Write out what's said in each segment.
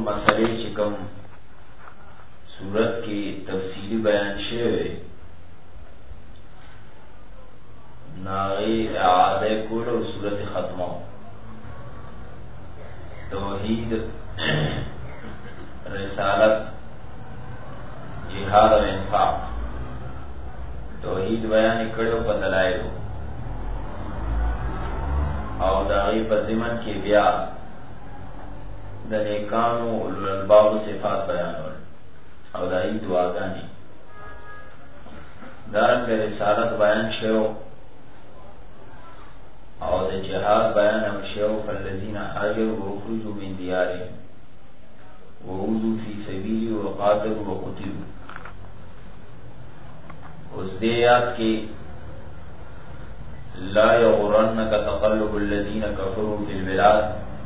مسئلے چکم صورت کی تفصیلی بیان شوی ناغی اعادہ کول اور صورت ختمہ توحید رسالت جہاد و انفاق توحید بیان کړو په دلایلو او داغی په ضمن کې بیا د نیکانو اولو الالباب صفات بیانول او داغی دعاګانې دارنګه رسالت بیان شو او د جهاد بیان هم شو فالذین هاجروا واخرجوا من دیارهم ووذوا فی سبیلی وقاتلوا وقتلوا اس دیات کی لا یغرنک تقلب الذین کفروا فی البلاد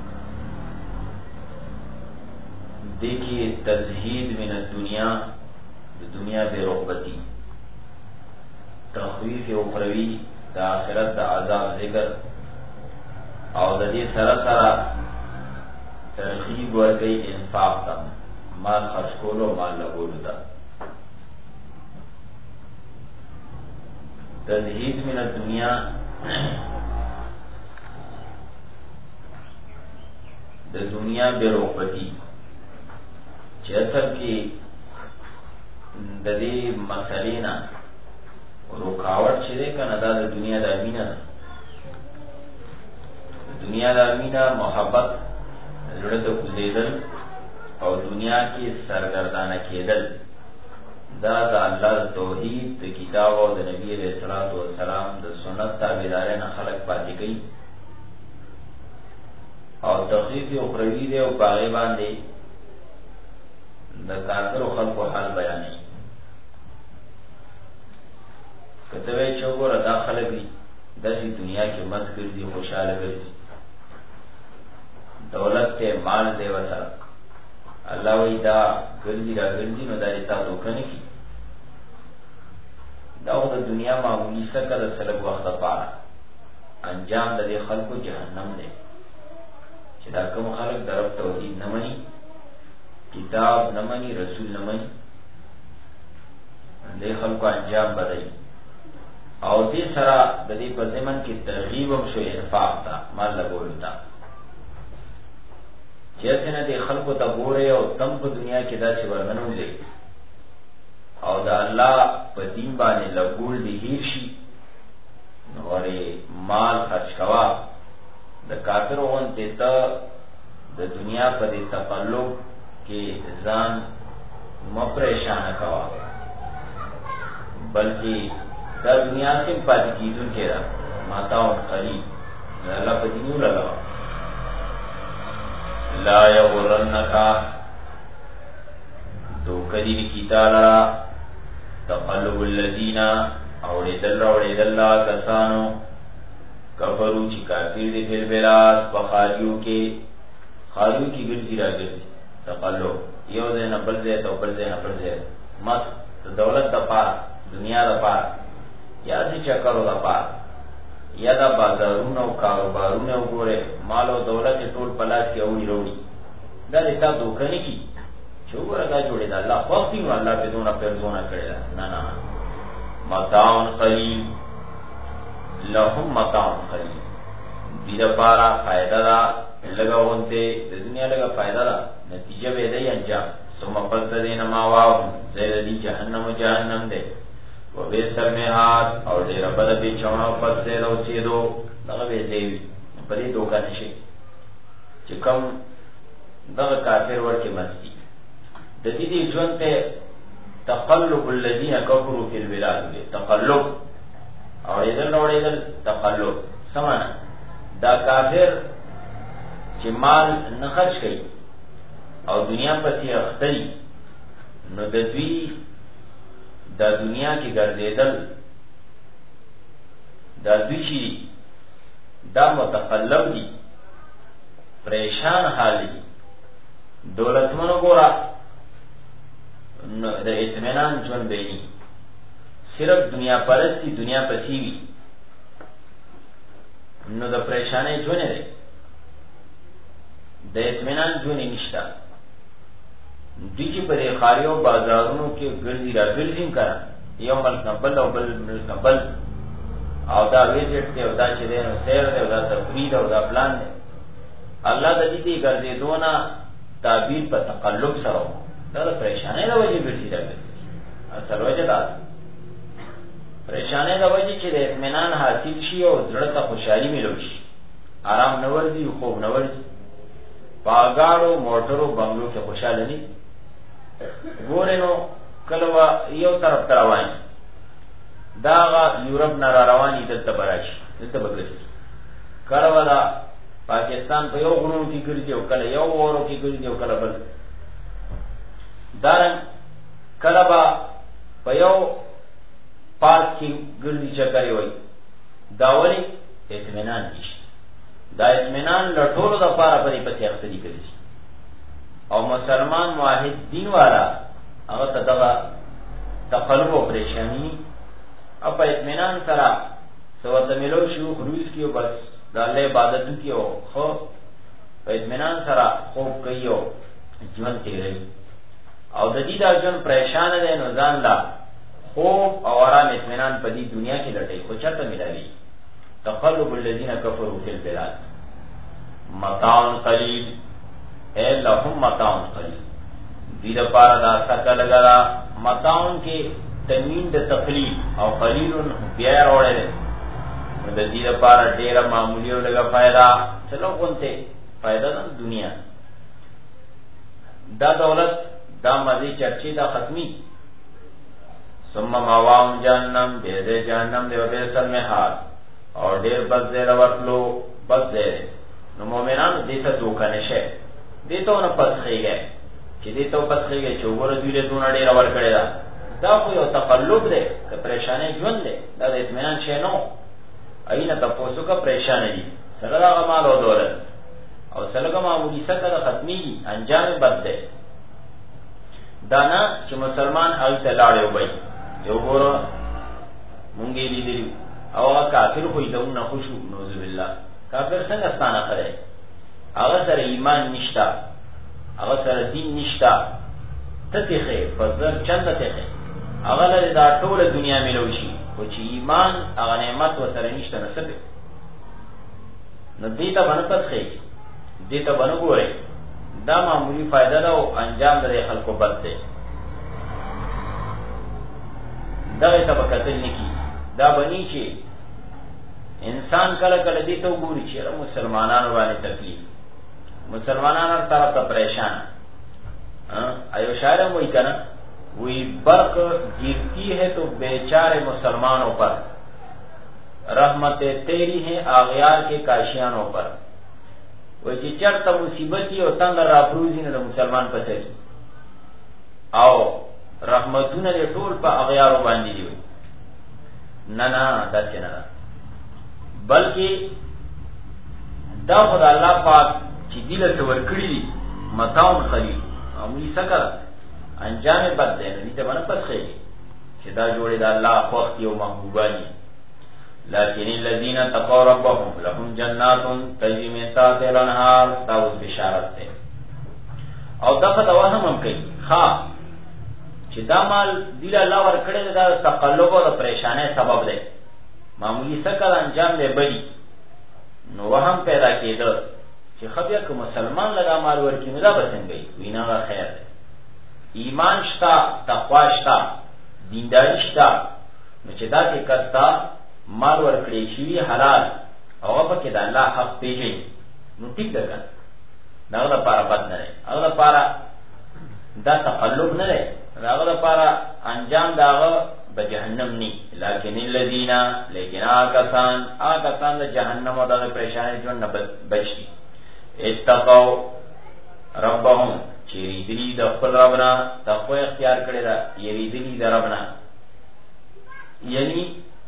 دیکھیے تزہید من الدنیا دنیا بے رغبتی تخویف اخروی دا آخرت دا عذاب ذکر او دا دی سرسرا ترغیب ورکی انفاق تا مال خرچ کولو مال لگولو دا تزہید من الدنیا دا دنیا بے رغبتی چه اصل کی دا دی مسئلینا رکاوٹ چه دے کنا دا دنیا دا امینا دا دنیا دا امینا محبت زړه کوزیدل او دنیا کې سرګردانه کېدل دا د الله توحید د کتاب او د نبی علیہ الصلوۃ والسلام د سنت تابعداران خلق پاتې کوي او تخفیف اخروی دی او باغی باندې د کافر خلقو حال بیانوي کته چې وګوره دا خلک دي د دنیا کې مست ګرځي خوشاله ګرځي دولت تے مال دے وسر اللہ وی دا گردی را گردی نو دا ایتا دوکنی کی دا او دا دنیا معمولی سکا دا سلب وقت پارا انجام دا دے خلقو جہنم دے چی دا کم خلق دا رب توحید نمانی کتاب نمانی رسول نمانی دے خلقو انجام بدئی او دے سرا دا دے پزمن کی ترغیبم شو انفاق تا مال لگولو تا جیسے نا دے خلقو تا بورے او تم پا دنیا کی دا چی ورننو لے او دا اللہ پا دین بانے لگول دی ہیر شی نوارے مال خرچ کوا دا کافر غنتے تا دا دنیا پا دے تقلب کے زان مپریشان کوا بلکہ دا دنیا سے پاتی کیدون کے دا ماتاون قریب اللہ پا دینیو لگا لا یغرنکا دو کدی کی تالا تقلب الذین اوڑی دل کسانو کفرو چی کافر دی فی البلاد بخاریو کی گرزی را گرزی تقلب یو دے نبل دے تو بل دے نبل دے مست دولت دا پار دنیا دا پار یا سی چکرو دا پار یا دا بازارون او کاروبارون او گورے مال و دولت ټول پلاس کی اوڑی روڑی دا دیتا دوکنی کی چو گورا دا جوڑی دا اللہ خواستی نو اللہ پی دونا پرزونا کرے دا نا متاعن قلیل لهم متاعن قلیل بیدا پارا فائدہ دا لگا ہونتے دنیا لگا فائدہ دا نتیجہ بیدائی انجام ثم پس دین ماواهم زیر دی جہنم دے و بیسر میحاد اور دیر بدا بیچونا پس دے دو سیدو دغا بیزیوی پدی دوکا نشی چکم دغا کافر ورکی مستی دی جونتے تقلب الذین کفروا فی البلاد دے تقلب اوڑیدل تقلب سمانا دا کافر چی مال نخرچ کئی او دنیا پسی اختری نو دوی دا دنیا کی گردیدل دا دوی چی دا متقلب دی پریشان حالی دولت منو گورا دا اطمینان جون بینی صرف دنیا پرستی دنیا پسیوی نو دا پریشانے جونے دے دا اطمینان جونے نشتا دوی چې په دې ښاریو بازارونو کې ګرځي را ګرځي کنه یو ملک نه بل او بل ملک نه بل او دا ویزټ دی او دا چې دی نو سیر دی او دا تفرید او دا پلان دی الله د دې ګرځېدونه تعبیر په تقلب سره دا د پریشانۍ د وجې ګرځي راځي اصل وجه دا پریشانۍ د وجې چې د اطمینان حاصل شي او زړه ته خوشحالي ملو شي آرام نه ورځي خوب نه ورځي باګاړو موټرو بنگلو کې خوشاله دي ګورې نو کله یو طرف ته روان دا یورپ نه را رواني دلته براشي دلته بګرځي کله ولا پاکستان په یو غرونو کې ګرځي او کله یو ورو کې ګرځي او کله بل دارن کله با په یو پارک کې ګرځي چکرې وای دا ولی اطمینان نشته دا اطمینان لټولو د پاره پرې پسې اختیاري کوي او مسلمان واحد دین والا هغه ته دغه تقلب او پریشانی او په اطمینان سره سوته ملو شو خروج کیو بس د الله عبادت کیو خو په اطمینان سره خوب کيو ژوند تیری او د دې د ژوند پریشان دي نو ځان لا خوب او آرام اطمینان په دې دنیا کې لټي خو چرته ملایي تقلب الذين كفروا في البلاد متاع قليل اے لهم متاع قليل دې لپاره دا څه لګا متاع کې تنوین د تقلیل او قلیل بیا راوړل د دې لپاره ډیره معمولی او لګا فائدہ چلو کوته فائدہ د دنیا دا دولت دا مزي چرچی دا ختمي ثم ماوام جهنم دې جهنم دې وبې سر میں حال اور ډیر بس زیر ورتلو بس زیر نو مومنانو دې ته دوکه نشه دې ته نه پسخېږي چې دې ته پسخېږي چې وګوره دوی له دونه ډیر ور کړی دا خو یو تقلب دی که پریشانې ژوند دی دا د اطمینان شی نو اینه تاسو کا پریشانې دي سره دا مال او دولت او سره معمولی سره ختمي انجام بد دی دا نه چې مسلمان هغه ته لاړې وای یو ګوره مونږ یې لیدلی او کافر خو دې نه خوشو نوذ بالله کافر څنګه ستانه کړي هغه سره ایمان نشتا هغه سره دین نشتا تتخه فزر چند تخه هغه له دا ټول دنیا ملو شي او چې ایمان هغه نعمت و سره نشته نسبه نو دې ته باندې پخې دې ته باندې ګورې دا معمولی فائدہ ده او انجام د خلکو بد ده دا ته وکړل نکی دا بنی چې انسان کله کله دې ته وګوري چې مسلمانانو باندې تکلیف مسلمانانو طرف ته پریشان ایو شاعر وہی کنا وہی برق گرتی ہے تو بیچارے مسلمانوں پر رحمتیں تیری ہیں آغیار کے کاشیانوں پر وہی چې چرته مصیبتی او تنگ راپروزی نه مسلمان پسې او رحمتونه دې ټول په اغیارو باندې دی نه نه داسې نه بلکې دا خدای الله پاک چې دله څور کړی متاون خلیل معمولی سکر انجام بد دی نو دې باندې پسخې چې دا جوړې د الله خوښ او محبوبانی لكن الذين تقوا ربهم لهم جنات تجري من تحتها الانهار تاوز بشارت ده او دغه دوهم هم کوي ها چې دا مال دی الله ور کړی دا تقلب او پریشانه سبب دی معمولی سکل انجام دی بلی نو وهم پیدا کېده چې خبره کوم مسلمان لگا مال ورکی نو دا بسنګي وینا خیر دی ایمان شتا تقوا شتا دینداری شتا نو چې دا کې کستا مال ورکړي شي حلال او په کې د الله حق پیږي نو ټیک ده دا لپاره بد نه دی هغه لپاره دا تقلب نه دی هغه لپاره انجام داغه د جهنم ني لكن الذين لیکن آکسان د جهنم او د پریشانی ژوند نه بچي اتقوا ربهم چې ریدلی د خپل ربنا تقوا اختیار کړی دا یریدلی د ربنا یعنی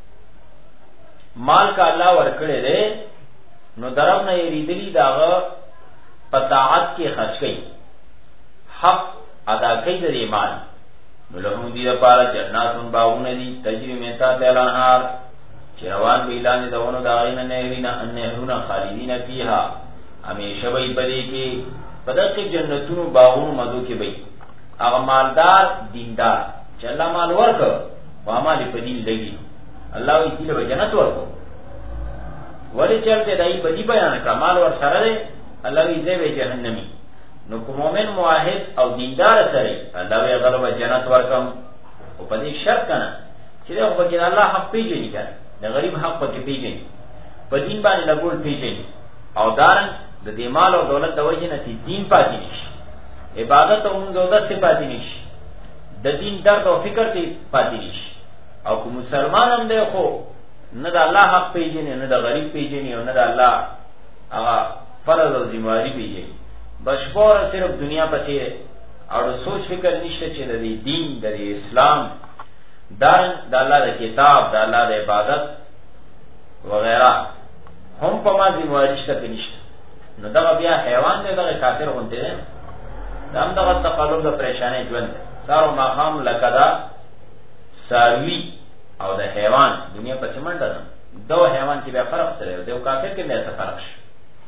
مال کا الله ورکړي دے نو درم نه یریدلی داغه پتاعت کې خرج کړي حق ادا کوي د ایمان نو له دې لپاره جناتون باغونه دي تجري متا تلانهار چې روان به اعلان دونه داغینه نهرونه خالدین فیها همیشه وي پدې کې پدې جنتونو باغونو مدو کې وي هغه مالدار دیندار چې الله مال ورکړ او عمل په دین لګي الله یې دې له جنت ورکړ. ولی چلته دای بدی بیان کړه مال ور سره دی الله یې دې به جهنمی. نو کوم مؤمن موحد او دیندار سره الله یې غلب جنت ورکم او په دې شرط کنه چې دا خو کې الله حق پیژني کنه د غریب حق پکې پیژني په دین باندې لګول پیژني او دارن د دې مال او دولت د وجه نه دین پاتې نشي عبادت او عبادت څخه پاتې نشي د دین درد او فکر ته پاتې نشي. او کوم مسلمان هم دی خو نه د الله حق پیژني نه د غریب پیژني او نه د الله هغه فرض او ذمہواری پیژني بشپور صرف دنیا پسې او سوچ فکر نشته چې د دین د اسلام دارن د الله د کتاب د الله د عبادت وغیرہ هم په ما ذمہواری شته نشته. نو دا بیا حیوان دی دغه کافر غونډه دی دا هم دغه تقلب د پریشانې ژوند سارو ماقام لکدا ساروی او د حیوان دنیا په چمنډه ده دو حیوان کې به فرق سره دی او کافر کې به څه فرق شي.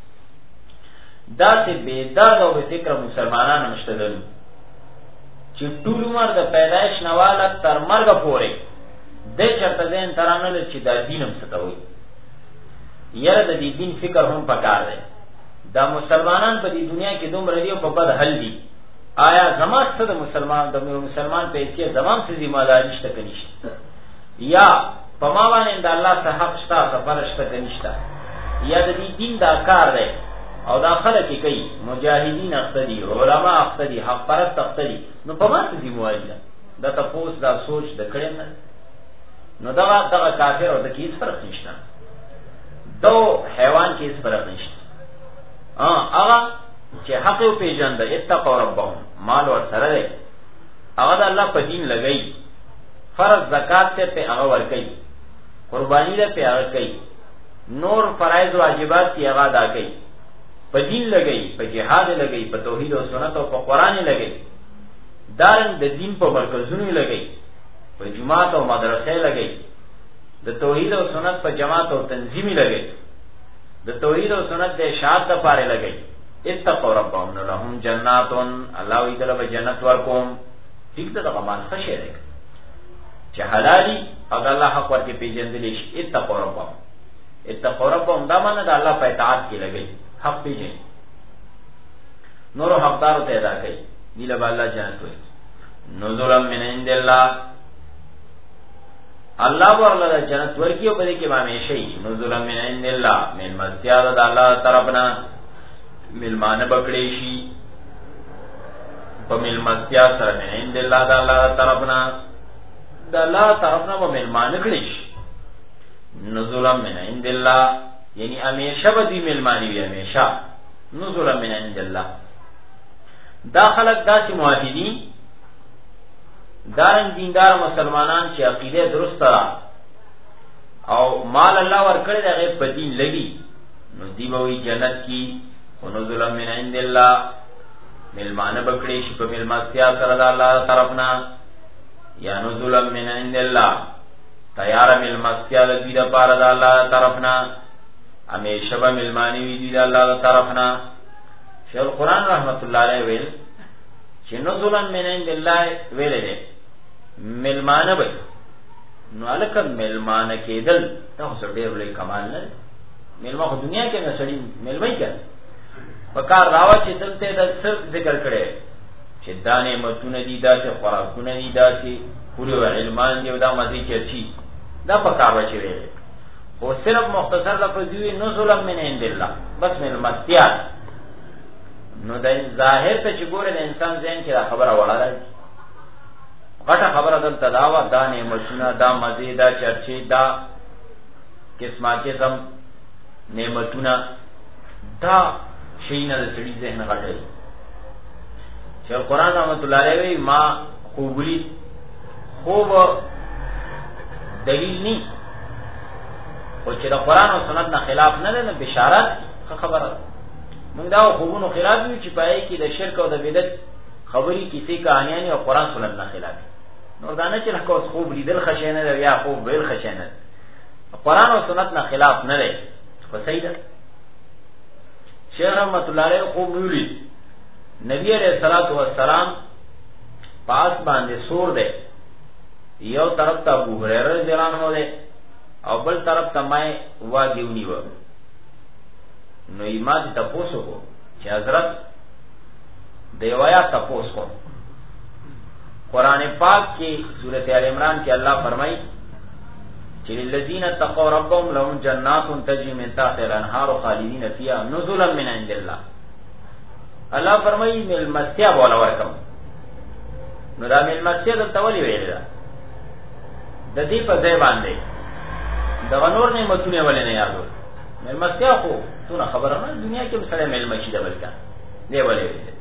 دا ته بے درد او بے فکر مسلمانانو مشتدل چې ټول عمر د پیدایش نواله تر مرګ پورې د چرته دین ترانه چې د دینم ستوي یره د دې دین فکر هم پکار دی. دا مسلمانان په دې دنیا کې دومره دی په بد حل دي آیا زما څه د مسلمان په حیثیت زمام څه ذمہ داری شته کنيشته یا په ما باندې د الله څخه حق شته سفر شته کنيشته یا د دې دین دا کار دی او دا خلک کوي مجاهدین اقتدی علما اقتدی حق پرست اقتدی نو په ما څه ذمہ وایي دا تاسو دا سوچ د کړم نو دا کافر او د کیس فرق نشته دو حیوان کې هیڅ فرق نشته. هغه چې حق او پیژند اتقوا ربهم مال ور سره دی هغه د الله په دین لګئی فرض زکات ته هغه ور کوي قربانی له په هغه کوي نور فرایض واجبات تی هغه ادا کوي په دین لګئی په جهاد لګئی په توحید او سنت او په قران لګئی دارن د دین په مرکزونو لګئی په جماعت او مدرسې لګئی د توحید او سنت په جماعت او تنظیمي لګئی د توحید او سنت د اشاعت لپاره لګئی اتقوا ربهم لهم جنات الله وی دلته جنت ورکوم ٹھیک ته د غمان خشه ده چې حلالي او الله حق ورته پیژندل شي اتقوا ربهم دا معنی د الله په اطاعت کې لګئی حق پیژني نور حقدار ته ادا کوي دیله الله جنت وي نزول من عند الله الله ورله جنت ورکیو په دې کې باندې شي نزول من عند الله من مسجد د الله طرفنا ملمانه بکړې شي په ملمستیا سره من عند الله د الله طرفنا د الله طرفنا په ملمانه کړې شي نزول من عند الله یعنی همیشه به دی ملمانی وي همیشه نزول من عند الله. دا خلق داسې موحدین دارن دیندار مسلمانان چې عقیده درست را او مال الله ورکړي د غیب په دین لګي نو دی به وي جنت کی ونزل من عند الله ملمانه بکړي شي په ملمستیا سره د الله طرفنا یا نزل من عند الله تیار ملمستیا د دې لپاره د الله طرفنا همیشه به ملمانی وي د الله طرفنا. شیخ القرآن رحمت الله علیه ویل چې نزل من عند الله ویل دي ملمانه به نو الکه ملمانه کېدل تاسو ډېر لوی کمال نه ملما خو دنیا کې نه سړی ملمای کړي پکار راو چې دلته د صرف ذکر کړي چې دانه متونه دي دا چې خوراکونه دي دا چې پوره علمان دی دا مزي چرچی دا پکار وچی ویل او صرف مختصر لفظ دی نزول من عند الله بس ملمستیات نو د ظاهر ته چې ګوره د انسان ذهن کې خبره وړه راځي غټه خبره دلته دا و دا نعمتونه دا مزه دا چرچی دا قسمه قسم نعمتونه دا شي نه د سړي ذهن غټي چې قرآن رحمت الله علیه ما خوبلی خوب دلیل نی او چې د قرآن او سنت نه خلاف نه ده بشارت خبره موږ دا خوبونو خلاف یو چې پای کې د شرک او د بدعت خبري کیسې کہانیاں او قرآن سنت نه خلاف نور دا نه چې لکه خوب لیدل خشنه ده یا خوب ویل خشنه قرآن او سنت نه خلاف نه ده خو صحیح ده. شیخ رحمت الله علیه خوب ویلی نبی علیہ الصلوۃ والسلام پاس باندې سور دی، یو طرف ته ابو هريره رضی الله عنه دی او بل طرف ته مای واګیونی و. نو ایمان ته پوسو کو چې حضرت دیوایا تپوس کو. قرآن پاک کی سورۃ آل عمران کی اللہ فرمائی کہ للذین اتقوا ربهم لهم جنات تجری من تحتها الانہار خالدین فیها نزلا من عند اللہ. اللہ فرمائی مل مسیا بولا ورکم. نو دا مل مسیا دلته ولی ویل دا د دې په ځای باندې د غنور نعمتونه ولې نه یادول. مل مسیا خو څونه خبره نه دنیا کې مسله مل مشي دا بلکې دی ولې ویل.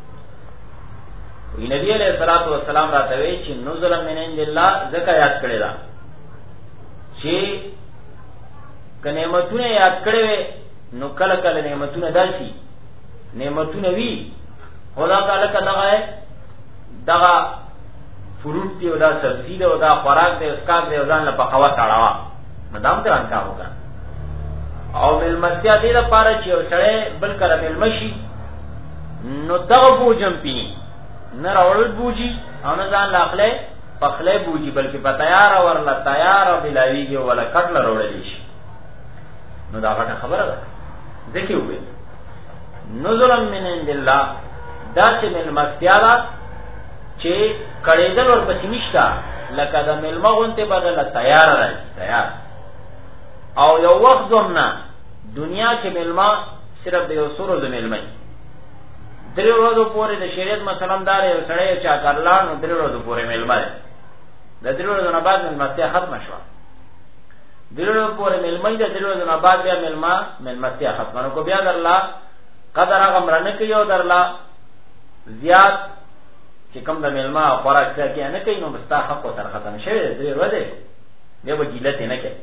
نبی علیہ الصلوۃ والسلام راته وی چې نزل من عند الله زکه یاد کړی دا چې کنیمتونه یاد کړی وي نو کله کله نعمتونه داسي نعمتونه وی خدا تعالی کله دغه فروټ دی او دا سبزی دی او دا خوراک دی اسکار دی ځان له پخوا تاړه مدام ته ان کارو کا او مل مسیا دې لپاره چې سره بل کله مل مشي نو دغه بوجم پینی نه راوړل بوجي او نه ځان لاخله پخله بوجي بلکې په تیار ورله تیار او بلاویږي ولا کټل راوړل شي. نو دا غټه خبره ده ځکه وي نزل من عند الله دا چې من مستیالا چې کړهدل ور پسې نشتا لکه د ملمغونته بدله تیار راځي تیار. او یو وخت زمنا دنیا کې ملما صرف د یو سورو د ملمای درې ورځې پورې د شریعت مثلا دار یو سړی چا کارلان درې ورځې پورې ملما ده. د درې ورځې نه بعد ملمستیا ختم شوه. درې ورځې پورې ملما ده، درې ورځې نه بعد بیا ملمستیا ختم نو کو بیا درلا قدر هغه مرنه کوي او درلا زیات چې کوم د ملما خوراک کې نه کوي نو مستا حق او تر ختم شوی درې ورځې بیا به جلت نه کوي.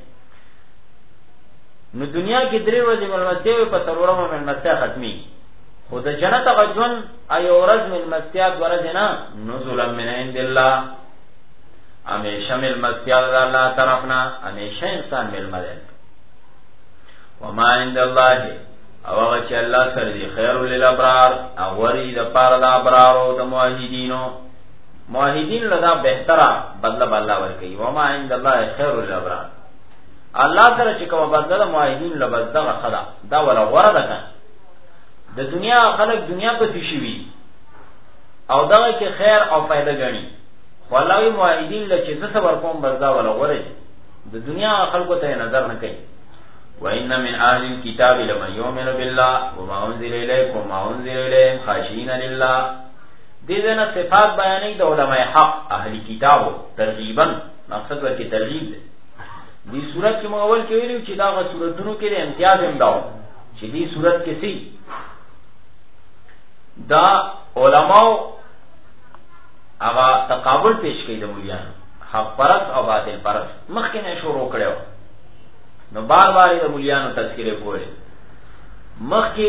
نو دنیا کې درې ورځې ملمستیا په ترورمه ملمستیا ختمي خو د جنت غجون ایو ورځ من مستیات ورځ نه نزل من عند الله همیشه مل مستیات الله طرفنا همیشه انسان مل مدد. وما عند الله او هغه چې الله سره دی خیر للابرار او وری د پاره د ابرار او د موحدینو موحدین لدا بهتره بدله الله ورکي. وما عند الله خیر للابرار الله سره چې کوم بدله موحدین لبدغه خدا دا ولا غره ده. د دنیا خلق دنیا په تشي وي او دغه کې خیر او فائدہ غني ولوي موحدین له چې څه صبر کوم بردا ولا غره د دنیا خلقو ته نظر نه کوي. وان من اهل الكتاب لمن يؤمن بالله وما انزل اليكم وما انزل اليهم خاشعين لله. دې نه صفات بیانې د علماء حق اهل کتابو ترغیبا مقصد ورته ترغیب دی. دې صورت کې مو اول کې ویلو چې دا غو صورتونو کې امتیاز هم داو چې دې صورت کې سي دا علماء هغه تقابل پیش کړي د مولیانو حق پرست او باطل پرست مخکې نه شروع کړو. نو بار بار د مولیانو تذکرې کوله. مخکې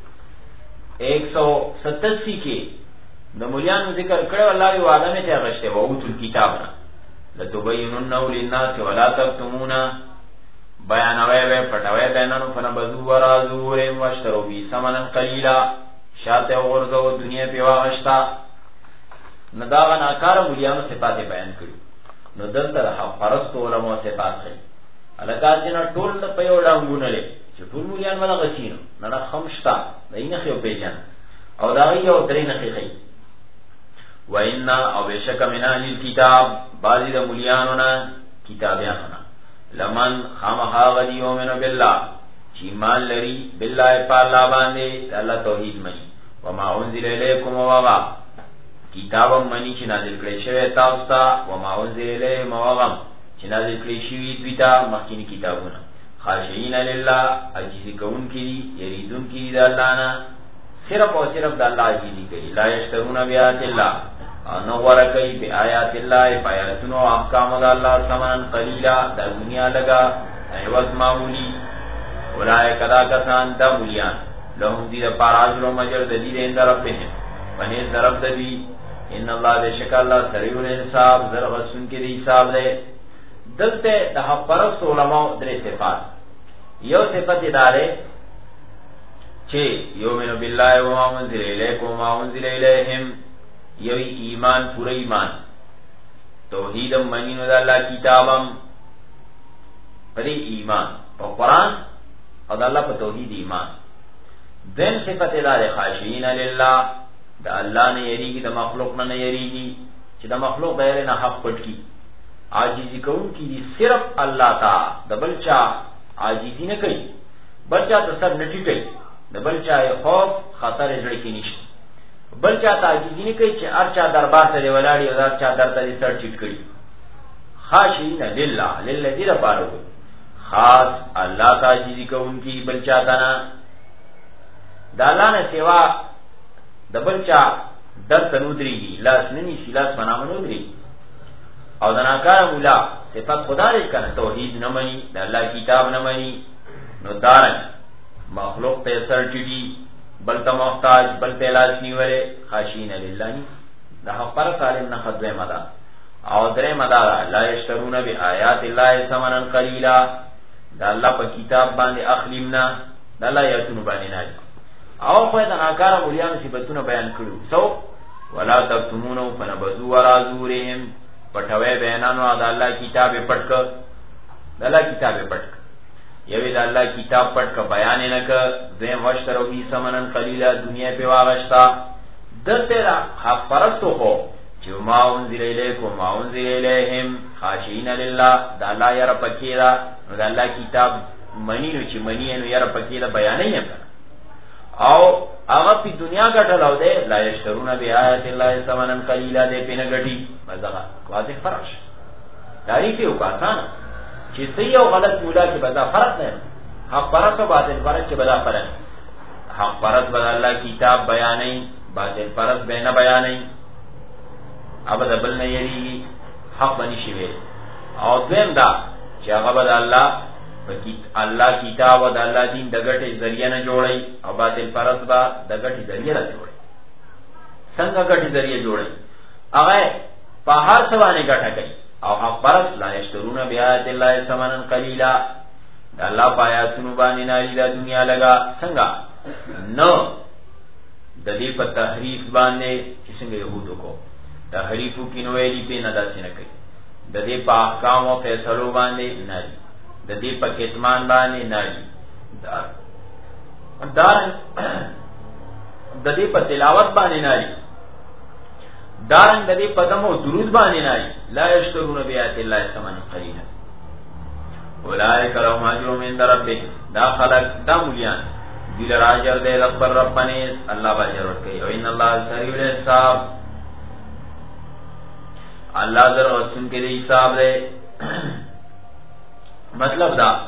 187 کې د مولیانو ذکر کړو الله یو عالمه ته غشته وو اوتل کتابنا لتبیننه للناس ولا تكتمونا بیانوي به پټوي بینانو فنبذو ورازو واشتروا بي ثمنا قليلا شاته ورزو دنیا په واغشتا نداغه ناکار مولیانو صفات بیان کړي. نو دلته حق پرست علماء صفات کړي الکات جنا ټول په یو ډنګونه لې چې ټول مولیان ولا غسینو نه خمشتا دینه خو پیژن او دا یو درې نه کوي. وان او بشک من اهل الكتاب بعضی د مولیانو نه کتابیانو نه لمن خامخا غدی یؤمن بالله چې ایمان لري بالله په الله باندې الله توحید مني. وما انزل الیکم وما کتاب منی چې نازل کړی شوی تاسو ته وما انزل الیهم وما چې نازل کړی شوی دوی ته مخکینی کتابونه خاشعين لله عجز کون کی یریدون کی د الله نه صرف او صرف د الله عجز کوي. لا یشترون بیات الله نو ورکای بی آیات الله بیاتونو احکام د الله ثمن قلیلا د دنیا لگا ایواز معمولی. اولای کدا کسان د مولیان لهم دی پر اجر و مجر د دې اند ربهم ونی طرف د دې ان الله بشک الله سریع الحساب زرغسن کې دی حساب ده. دلته د حق پرست علماء درې صفات یو صفت اداره چې یؤمن بالله و ما انزل الیکم و ما انزل الیهم یو ایمان پورا ایمان توحیدم منینو دا اللہ کتابم پدی ایمان پا قرآن او دا اللہ پا توحید ایمان. دین صفت دا دے خاشعین للہ دا اللہ نے یریگی دا مخلوق نہ یریگی چی دا مخلوق دا یرنا حق پٹ کی عاجزی کون کی دی صرف اللہ تا دا بلچا عاجزی نہ کئی بلچا تا سر نٹی کئی دا بلچا خوف خطر جڑکی نشت بلچا تا عاجزی نہ کئی چی ارچا دربار تا دے ولاڑی او ارچا در تا دے سر چٹ کری. خاشعین للہ للہ دی دا پارو گئی خاص اللہ تا عاجزی کون کی بلچا تا نا دا اللہ نے سوا دا بلچا در تا نودری گی لاس ننی سی لاس منام نودری او دا ناکار مولا صفت خدا رش کنا توحید نمانی دا اللہ کتاب نمانی نو دارن مخلوق تے سر چڑی بلتا محتاج بلتا لاس نیولے خاشین للہ دا حق پر سالم نخد دوے مدا او درے مدا لا یشترون بی آیات اللہ سمنن قلیلا دا اللہ پا کتاب باندے اخلیمنا دا اللہ یاتونو باندے ناجی او خواہ دا ناکار مولیان صفتونو بیان کرو سو ولا تکتمونو فنبذو ورا زورهم پٹھوے بینانو دا اللہ کتاب پڑھ کر دا اللہ کتاب پڑھ کر یوی دا اللہ کتاب پڑھ کر بیانے نکا دویم وشترو بی سمنن قلیلا دنیا پہ واغشتا در تیرا حق پرستو خو چو ما انزل الیکم ما انزل الیہم خاشعین للہ دا اللہ یر پکیرا دا اللہ کتاب منینو چی منینو یر پکیرا بیانی ہے او آغا پی دنیا گٹھلاو دے لا یشترون بی آیت اللہ سمنن قلیلا دے پی نگٹی مزغا واضح فرق تعریفی ہو کاسانا چی صحیح و غلط مولا کی بدا فرق نہیں حق پرست و باطل پرست چی بدا فرق حق پرست بدا اللہ کتاب بیانی باطل پرست بینا بیانی اب دبل نیری حق بنی شوی او دویم دا چی آغا بدا اللہ کتاب و دا اللہ دین دگٹ ذریعہ نہ جوڑی او باطل پرست با دگٹ ذریعہ نہ جوڑی سنگا گٹ ذریعہ جوڑی اغای پہار سوانے گٹھا گئی او حق پرست لا یشترون بیایت اللہ سمنن قلیلا دا اللہ پایاتونو بانی ناری دا دنیا لگا سنگا نو دا دی پا تحریف باندے کسنگ یہودو کو تحریفو کی نویلی پی ندا سنکے دا دی پا احکام و فیصلو باندے ناری دا دی پا کتمان باندے ناری دا دی پا تلاوت باندے ناری دارن دا دی پا دم و درود باندے ناری لا یشترون بیات اللہ سمن قلیلا اولائک لهم اجر من ربهم دا خلق دا مولیان دیل راجر دے رب ربانیس اللہ باجر ورکی و ان اللہ سریع الحساب اللہ در غسن کے دی حساب دے مطلب دا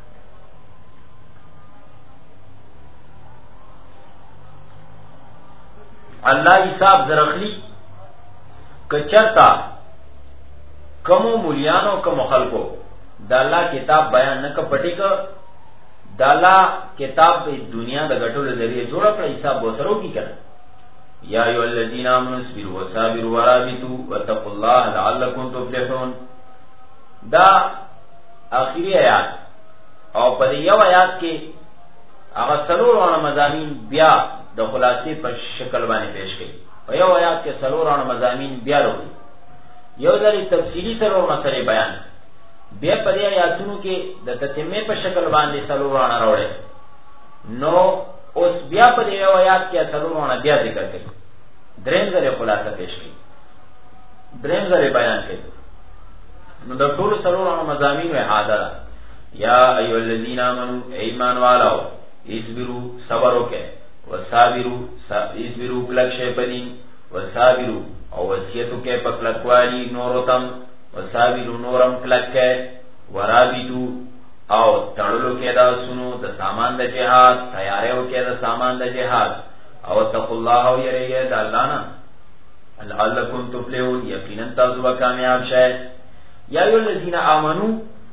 اللہ حساب درخلی کچرتا کمو مولیانو کمو خلقو دا اللہ کتاب بیان نکا پٹی کا دا اللہ کتاب دنیا دا گٹو لذریعے جوڑا پر حساب بوسرو کی کرنا یا ایو الذین آمنوا اصبروا وصابروا ورابطوا واتقوا اللہ لعلکم تفلحون دا آخری آیات اور پر یو آیات کے اگر سلور وانا مضامین بیا دا خلاصے پر شکل بانے پیش گئی اور یو آیات کے سلور وانا مضامین بیا رو گئی یو داری تفصیلی سلور مسئلے بیان بیا پر آیاتونو کے دا تتمے پر شکل بانے سلور وانا روڑے نو اس بیا پر یو آیات کے سلور وانا بیا ذکر گئی درین ذرے خلاصہ پیش گئی درین ذرے بیان گئی نو دا طول سلورانو مضامین و حاضر یا ایو الذین آمنوا ایمان والاو اسبرو صبرو کے وصابرو اسبرو کلک شیپدین وصابرو او وصیتو کے پکلکوالی نورتم وصابرو نورم کلک کے ورابطو او تڑلو کے دا سنو دا سامان دا جہاد تیاریو کے دا سامان دا جہاد او اتقوا اللہ و یرے دا اللہ نا لعلکم تفلحون یقیناً تازو کامیاب شاید یا ایو الذین آمنو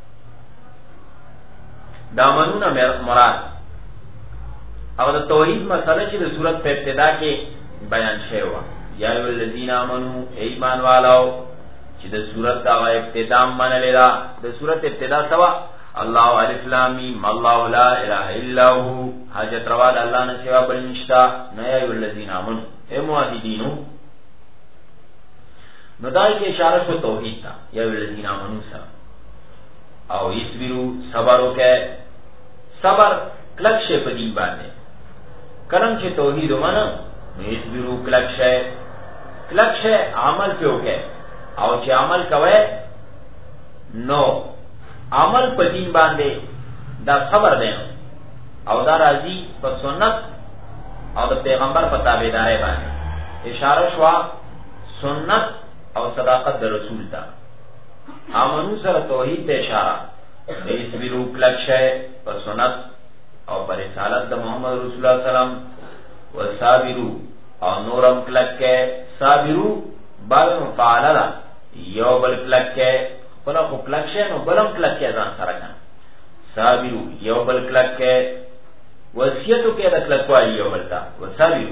دا آمنونا مراد او دا توحید مسئلہ چی دا صورت پہ ابتدا کے بیان شیوا یا ایو الذین آمنو ایمان والاو چی دا صورت دا ابتدا من لیدا دا صورت ابتدا سوا اللہ علیہ لامیم اللہ لا الہ الا ہو حاجت رواد اللہ نے سوا بلنشتا نیا ایو الذین آمنو اے موحدینو نو دای کې اشاره شو توحید ته یا الذین آمنوا سره او یصبروا صبر وکړه صبر کلک شي په دین باندې کلم چې توحید ومنه نو یصبروا کلک شي عمل په وکړه او چې عمل کوي نو عمل په دین باندې دا صبر دی او دا راځي په سنت او د پیغمبر په تابعداري باندې اشاره شو سنت او صداقت د رسول ته امنو سره توحید ته اشاره د اسبرو کلک شي په سنت او پر رسالت د محمد رسول الله سلام و صابرو او نورم کلک کې صابرو بل مفعله یو بل کلک کې بل خو کلک شي نو بلم کلک کې ځان سره کړه صابرو یو بل کلک کې وصیتو کې د کلکوالي یو بل تا وصابرو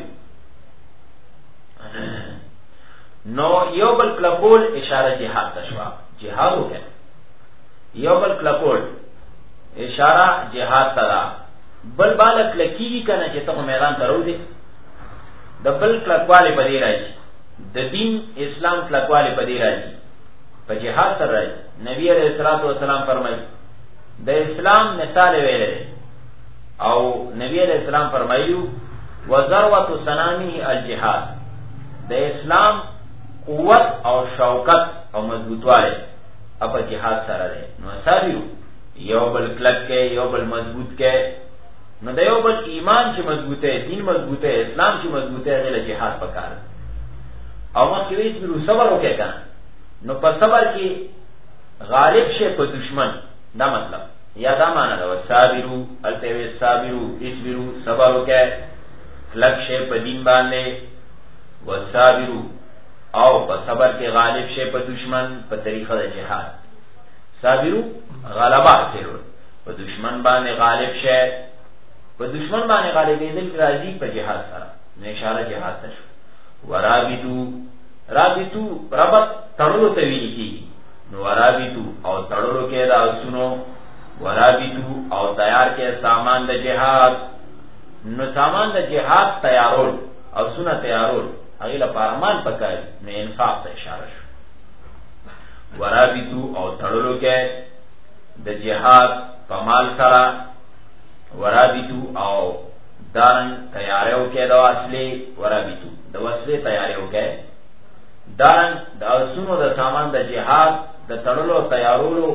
نو یو بل کلکول اشاره جهاد تشوا جهاد وکړه یو بل کلکول اشاره جهاد تدا بل بالک لکیږي کنه چې ته میدان ته وروځي د بل کلکواله پدې راځي د دین اسلام کلکواله پدې راځي په جهاد سره راځي نبی عليه الصلاه والسلام فرمایي د اسلام مثال ویلې او نبی عليه السلام فرمایو وذروه سنامه الجهاد د اسلام قوت او شوکت او مضبوطواله په جهاد سره ده نو ساریو یو بل کلک کې یو بل مضبوط کې نو د یو بل ایمان چې مضبوطه دین مضبوطه اسلام چې مضبوطه غل جهاد پکار او مخکې ویل صبر وکړه کنه نو په صبر کې غالب شي په دشمن دا مطلب یا دا معنا ده صابرو التوی صابرو اسبرو صبر وکړه کلک شي په دین باندې وصابرو او په صبر کې غالب شي په دشمن په طریقه د جهاد صابرو غلبه حاصلول په دشمن باندې غالب شي په دشمن باندې غالب دې راځي په جهاد سره نه اشاره جهاد ته شو ورابطو ربط تړلو ته ویل کی نو ورابطو او تړلو کې دا سنو ورابطو او تیار کې سامان د جهاد نو سامان د جهاد تیارول او سنه تیارول هغه لپاره مال پکای نه انفاق ته اشاره شو ورابطو او تړلو کې د جهاد په مال سره ورابطو او دارن تیاریو کې د وسلې ورابطو د وسلې تیاریو کې دارن د اسونو د سامان د جهاد د تړلو تیارولو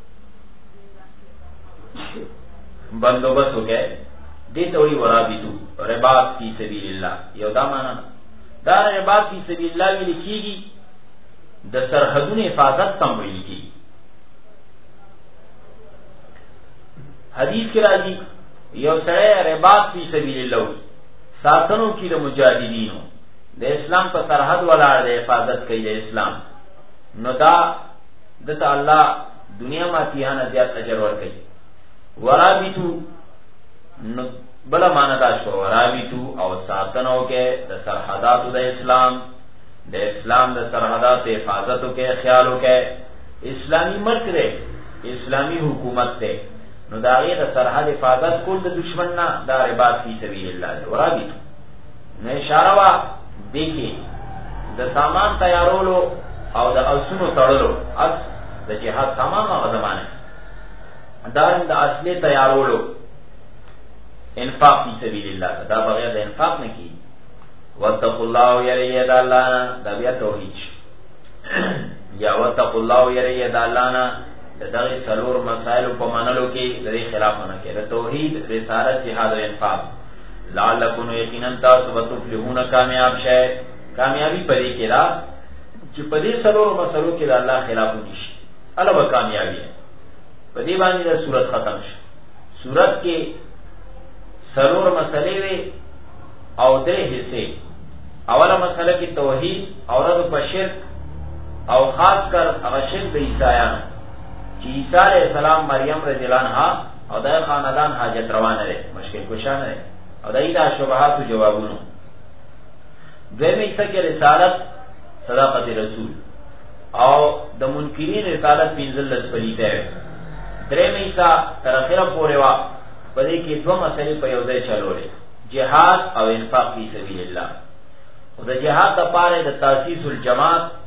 بندوبست وکړي دې ته وی ورابطو رباط فی سبیل الله یو دا معنا دا رباط فی سبیل الله ویل کیږي د سرحدونو حفاظت تم ویل کیږي حدیث کې راځي یو سره رباط فی سبیل الله ساتنو کې د مجاهدینو د اسلام په سرحد ولاړ د حفاظت کوي د اسلام نو دا د الله دنیا ما تیانه زیات اجر ورکړي ورابطو نو بلا معنا دا شو ورابطو او ساتنو کې د سرحداتو د اسلام د سرحداتو حفاظتو کې خیالو کې اسلامی ملک دی اسلامی حکومت دی نو دا غیر سرحد حفاظت کول د دشمن نه دا رباط فی سبیل الله دی ورابطو نو اشاره وا دیکي د سامان تیارولو او د اوسونو تړلو اس د جهاد تمام غزمانه دا د اصلي تیارولو انفاق فی سبیل الله دا بغیر د انفاق نه کی واتقوا الله یرید الله دا بیا توحید یا واتقوا الله یرید الله دغه څلور مسائل په منلو کې د خلاف نه کې د توحید رسالت جهاد او انفاق لعلکم یقینا تاسو وتفلحون کامیاب شئ کامیابی پدې کې را چې پدې څلور مسلو کې د الله خلاف نشي الوه کامیابی پدې باندې د صورت ختم شي صورت کې څلور مسلې وي او درې حصے اوله مسله کې توحید او رد په شرک او خاص کر هغه شرک د عیسایانو چې عیسی علیه السلام مریم رضی الله عنها او د خاندان حاجت روانه لري مشکل کوشان لري او دایدا شبهات جوابونو دویمه ایسا کې رسالت صداقت رسول او د منکرین رسالت پینځل لسپلیته درېمه ایسا تر اخره پورې وا پدې کې دوه مسلې په یو ځای چلولې جهاد او انفاق فی سبیل الله او د جهاد لپاره د تاسیس الجماعت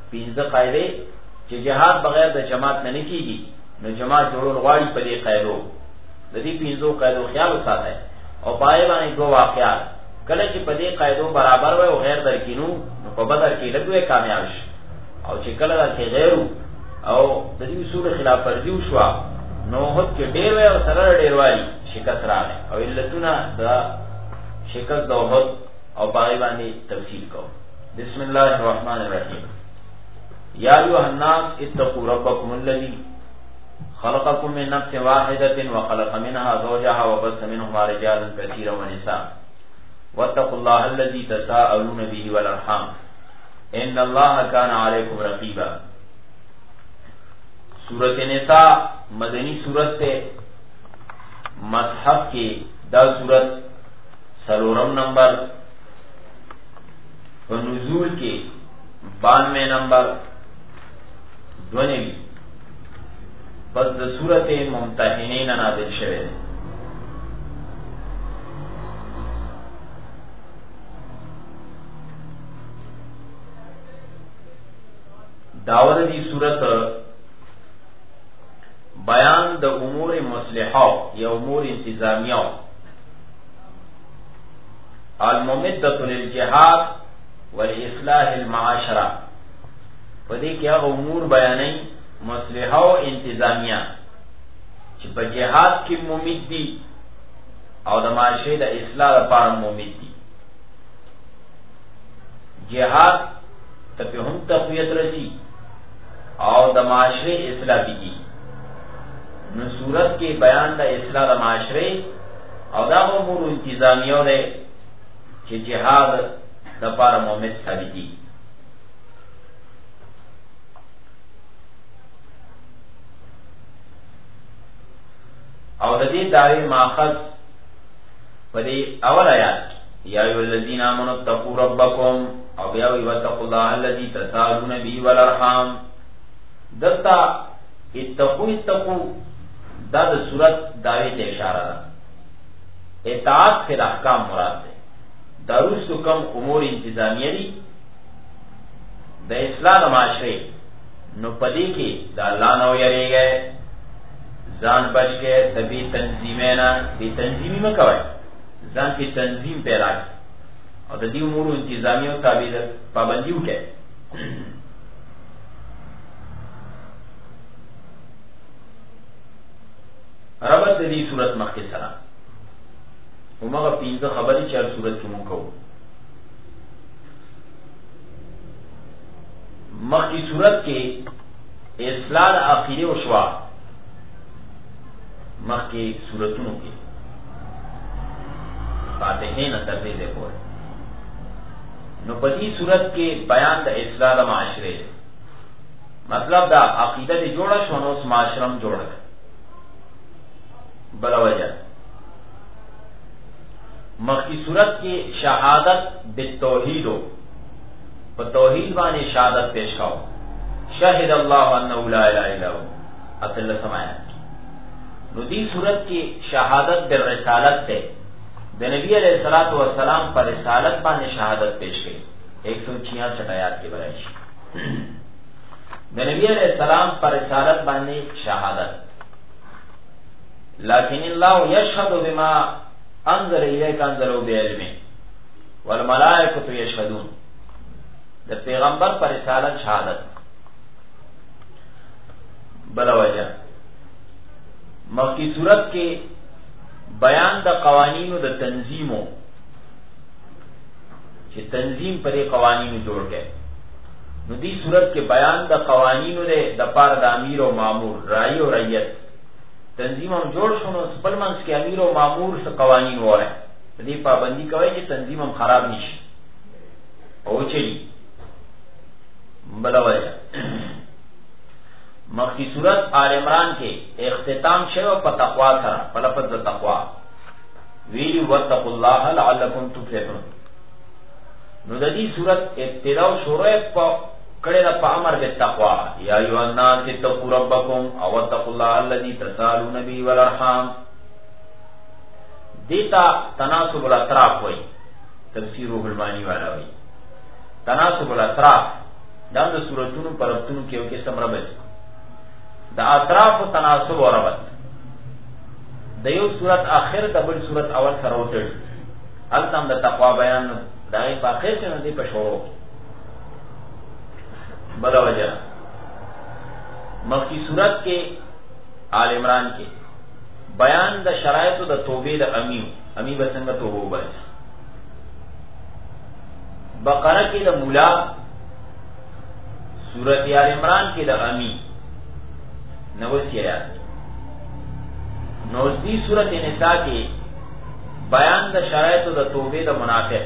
پنځه قاعده چې جهاد بغیر د جماعت نه کیږي، نو جماعت جوړول غواړي په دې قاعدو. د دې پنځو قاعدو خیال وساتئ او پای باندې دوه واقعات کله چې په دې قاعدو برابر وي او غیر درکینو، نو په بدر کې لږه کامیاب شي، او چې کله کې غیر او د دې اصول خلاف ورزي وشو، نو هڅ کې ډېر وي او سره ډېر والی شکست راغی، او علتونه د شکست د وحد او پای باندې تفصیل کو. بسم الله الرحمن الرحیم. یا ایها الناس اتقوا ربکم الذی خلقکم من نفس واحدة وخلق منها زوجها وبث منهما رجالا كثيرا ونساء واتقوا الله الذي تساءلون به والارحام ان الله كان عليكم رقيبا. سورۃ نساء مدنی سورت سے مصحف کی دا سورت سلورم نمبر، نزول کے 92 نمبر، دونوی پس د سورت ممتحنین نازل شوه. داور دی سورت بیان د امور مصلحه یا امور انتظامیه الممدة للجهاد والاصلاح المعاشره، پدې کې هغه امور بیانې مصلحه او انتظامیه چې په جهاد کې ممید دي او د معاشره د اصلاح لپاره ممید دي. جهاد ته په هم تقویت رسی او د معاشره اصلاح کیږي. نو صورت کې بیان د اصلاح د معاشره او د امور انتظامیه ده چې جهاد د لپاره ممید ثابت دي. او د دې داوی ماخذ په دې اول آیات یا ایو الذین آمنوا اتقوا ربکم، او بیا وی واتقوا الله الذی تساءلون به والارحام. دتا اتقوا دا د صورت داوی ته اشاره ده. اطاعت فی الاحکام مراد ده. دروس کم امور انتظامیه دي د اصلاح معاشره، نو پدې کې د الله نو یریږي، ځان بچ کے تبھی تنظیمینا بی تنظیمی میں کوئی ځان کی تنظیم پیدا کی اور دی امور انتظامیوں تابع پابندیوں کے. ربط دی صورت مخی سرا ومغا پینزا خبری چار صورت کی منکو. مخی صورت کے اصلاح عقیدے و شوا مخ کی صورتونو کی فاتحین تردید پور، نو پدی صورت کے بیان دا اصلاح دا معاشرے، مطلب دا عقیدہ دی جوڑا شونو اس معاشرم جوڑا بلا وجہ. مخ کی صورت کی شہادت بالتوحیدو بتوحید بانے شہادت پیش کھاؤ، شاہد اللہ انہو لا الہ الا ہو اصل سمایا. نو دی صورت کی شہادت بالرسالت سے د نبی علیہ الصلوۃ والسلام پر رسالت باندې شہادت پیش کړي. 166 آیات کې برائش د نبی علیہ السلام پر رسالت باندې شہادت. لیکن اللہ یشهد بما انزل الیک انزلوا بعلمه والملائکۃ یشهدون. د پیغمبر پر رسالت شہادت بلا وجہ. مخی صورت کے بیان دا قوانینو دا تنظیمو چی تنظیم پر قوانینو جوڑ گئے. نو دی صورت کے بیان دا قوانینو دے دا پار دا امیر و معمور رائی و رعیت تنظیم ہم جوڑ شنو سپل منس کے امیر و معمور سے قوانین ہو رہے ہیں. دی پابندی کوئی چی تنظیم ہم خراب نیشی او چلی بلا وجہ. مخی صورت آل عمران کے اختتام شو پا تقوی سرا پلپت دا تقوی ویلی واتقوا اللہ لعلکم تفلحون. نو دا دی صورت ابتداء شروع پا کڑے دا پا امر بالتقوی یا ایوہ الناس اتقوا ربکم او واتقوا اللہ الذی تساءلون به والارحام. دیتا تناسب الاطراف ہوئی، تفسیر روح المانی والا ہوئی. تناسب الاطراف دا د سورتونو پرفتونو کې یو قسم ربط د اطراف تناسب او ربط د یو سورت اخر د بل سورت اول سره وتړي التم د تقوا بیان دا یې په اخر کې نه دی په شروع بل وجه مخکې سورت کې آل عمران کې بیان د شرایط د توبې د امی به څنګه توبه وباسي بقره کې د مولا سورت آل عمران کې د امی 90 آیات نو دې سورت نساء کې بیان د شرایط د توبې د منافق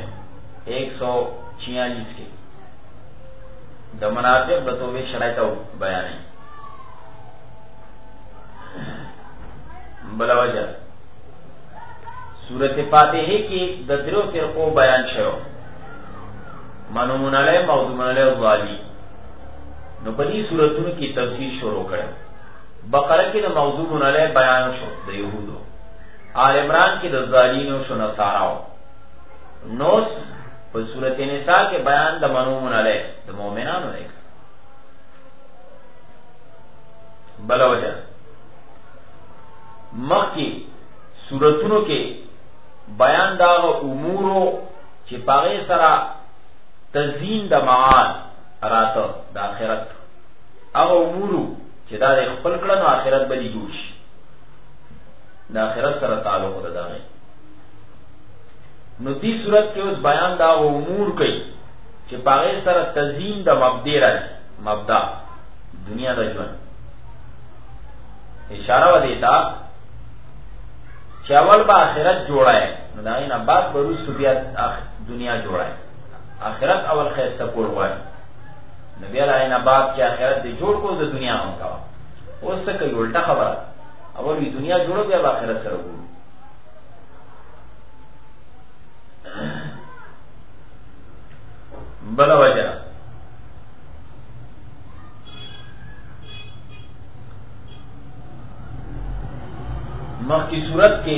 146 کې د منافق د توبې شرایط بیان ہے بلا وجہ سورت فاتحه کې د درو فرقو بیان شوی منومن علی موضوعن علی ظالی نو په دې سورتونو کې تفصیل شروع کړه بقره کې د موضوعن علی بیان شو د یهودو آل عمران کې د ظالینو شو نصاراو نو په سورت نساء کې بیان د منومن علی د مؤمنانو دی بلا وجہ مخی سورتونو کې بیان دا امورو چې پاغه سره تزیین د معاد راته د آخرت هغه امورو چې دا خپل کړه نو آخرت به جوړ شي د آخرت سره تعلق لري نو دې صورت کې اوس بیان دا امور کوي چې پاغه سره تزیین د مبدا راځي مبدا دنیا د ژوند اشاره و دیتا چاول با آخرت جوڑا ہے نو دا غین بعد بروس بیا دنیا جوڑا ہے آخرت اول خیر سپور وای نبی علیہ این بعد چې آخرت دی جوړ کو د دنیا هم کا اوس څه کوي الټا خبره اول وی دنیا جوړو بیا آخرت سره وګورو بل وجه مخی صورت کې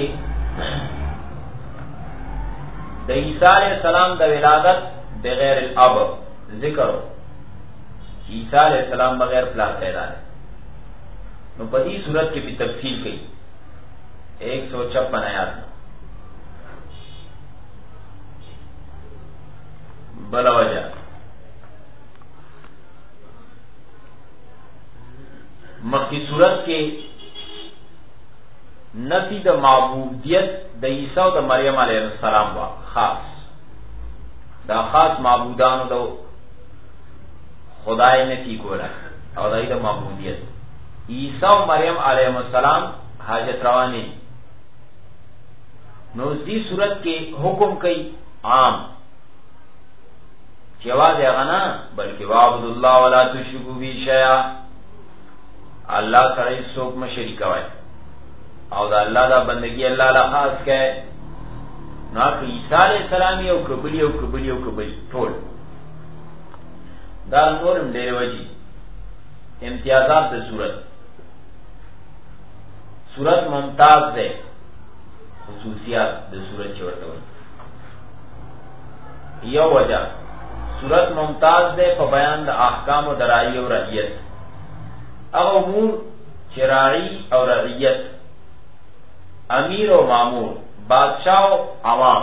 د عیسی علیہ السلام د ولادت بغیر الاب ذکر عیسی علیہ السلام بغیر پلار پیدا ہے نو په دې صورت کې په تفصیل کړي 156 آیات بلا وجہ مخی صورت کې نفی د معبودیت د عیسی او د مریم علیه السلام وا خاص دا خاص معبودانو د خدای نفی کوله او دای د معبودیت عیسی او مریم علیه السلام حاجت رواني نو دې صورت کې حکم کوي عام چې واځه غنا بلکې وعبد الله ولا تشركوا به شيئا الله سره څوک مشرک وای او دا الله دا بندگی الله لا خاص کړي نو عیسی علیہ السلام یو کبلی ټول دا نورم ډېر وجي امتیازات د صورت ممتاز ده خصوصیات د صورت چورته وي یو وجہ صورت ممتاز ده په بیان د احکام او درایي او رعیت او امور چرائی او رعیت امیر و مامور بادشاہ و عوام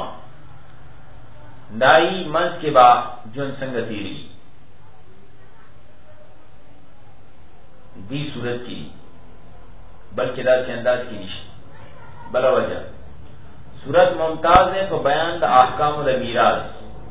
دائی منز کے با جن سنگ تیری دی صورت کی بلکہ دا چنداز کی نشت بلا وجہ صورت ممتاز ہے تو بیان دا احکام دا میراث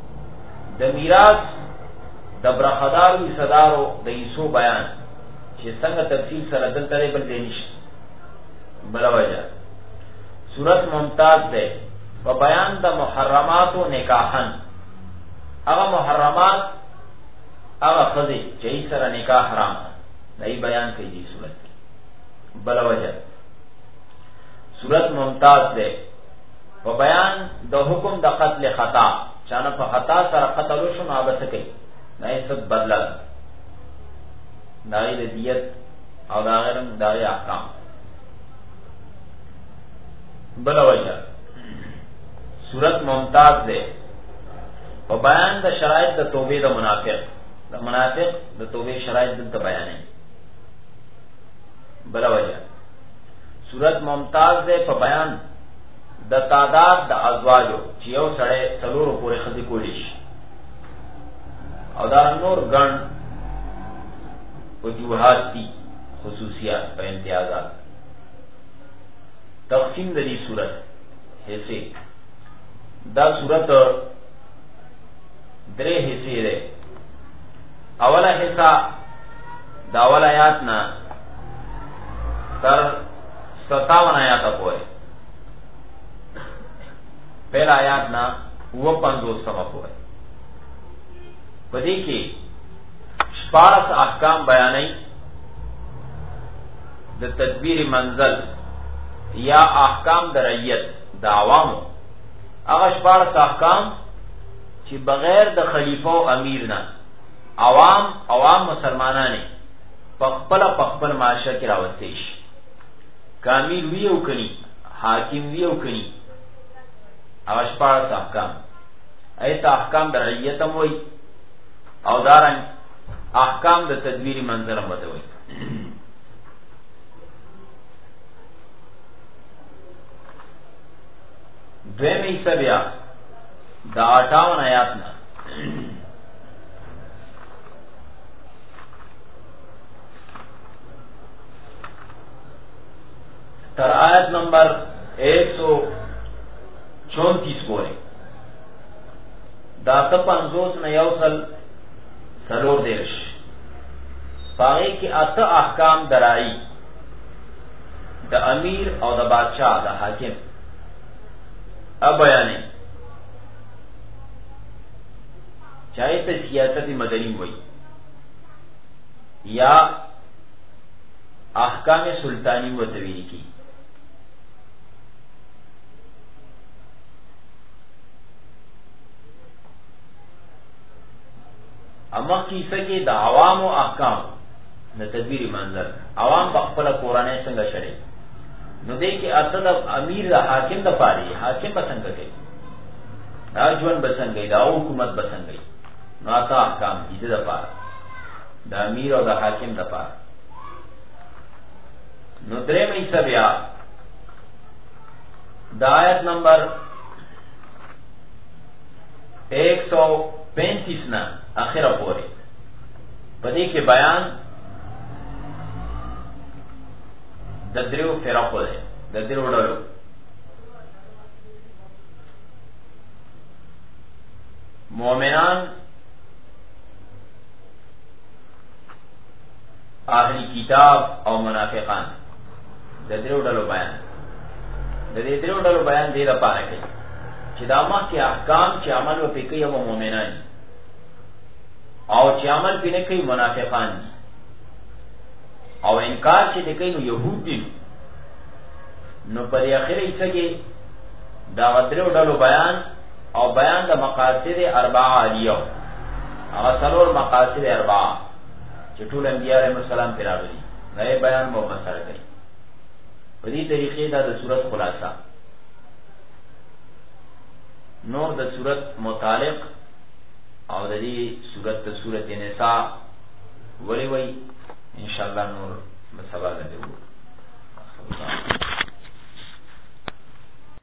دا برخدار و صدارو دا ایسو بیان چه سنگ تفصیل سر دل ترے بل دے نشت بلا وجہ صورت ممتاز دے و بیان دا محرمات و نکاحن اغا محرمات اغا خضی چہی سر نکاح حرام نئی بیان کئی دی صورت بلا وجہ صورت ممتاز دے و بیان دا حکم دا قتل خطا چانا پا خطا سر قتلو شن آبس کئی نئی سب بدلل داغی دا دیت او دا غیرم داغی احکام بلا وجہ صورت ممتاز دے و بیان دا شرائط دا توبے دا منافق د منافق د توبې شرایط دلته بیانې. بل وجه صورت ممتاز ده په بیان د تعداد د ازواجو چې یو سړی څلورو پورې خدي کولی شي او دا نور ګڼ وجوهات دي، خصوصیات په امتیازات. تقسیم د دې صورت حصے، دا صورت درې حصے ده. اوله حصہ د اول آیات نه تر 57 آیات پورې، پہلا آیات نا وہ 50 پورے. بدی کی 14 احکام بیانی د تدبیر منزل یا احکام د رعیت د عوامو. هغه 14 احکام چې بغیر د خلیفہ او امیر نه عوام مسلمانانه پخپل معاشره کې راوستي شي. کامل وی او کني، حاکم وی او کني، هغه 14 احکام. ایت احکام د رعیت هم وي او دارن احکام د تدبیر منظر هم وي. دویم حصہ بیا د 58 آیات نه تر آیت نمبر 134 پورې دا 50 نه یوصل سلور دیرش پاگئی کی 8 احکام درائی د امیر او د بادشاہ د حاکم. اب بیانے چاہے تو سیاست مدنی ہوئی یا احکام سلطانی و طویلی کی. امخ کی سکے دا عوام و احکام نہ تدبیر منظر عوام بخپل قرآن سنگا شرے نو دے کہ اصل امیر دا حاکم دا پاری حاکم بسنگ گئی دا جون بسنگ گئی دا حکومت بسنگ گئی نو آتا احکام دیده دا پار دا امیر و دا حاکم دا پار. نو درم ایسا بیا دا آیت نمبر 135 نا آخر پورے پدی کے بیان ددریو فرقو دے ددریو ڈلو. مومنان اہلی کتاب او منافقان ددریو ڈلو بیان ددریو ڈلو بیان دے دا پارا کئی چی دا ماہ کی احکام چی عمل و پکی و مومنان او چې عمل پې نه کوي منافقان دي او انکار چې د کوي نو یهود دي. نو په دې اخره حصه کې دا درېو ډلو بیان او بیان د مقاصد اربعه عالیه هغه څلور مقاصد اربعه چې ټول انبیاء علیهم السلام پې راغلي دا بیان مو مسره کوي. په دې طریقې دا د صورت خلاصه. نور د صورت متعلق او د دې صورت صورت نساء ولی وی انشاءاللہ نور مسابقه دیو.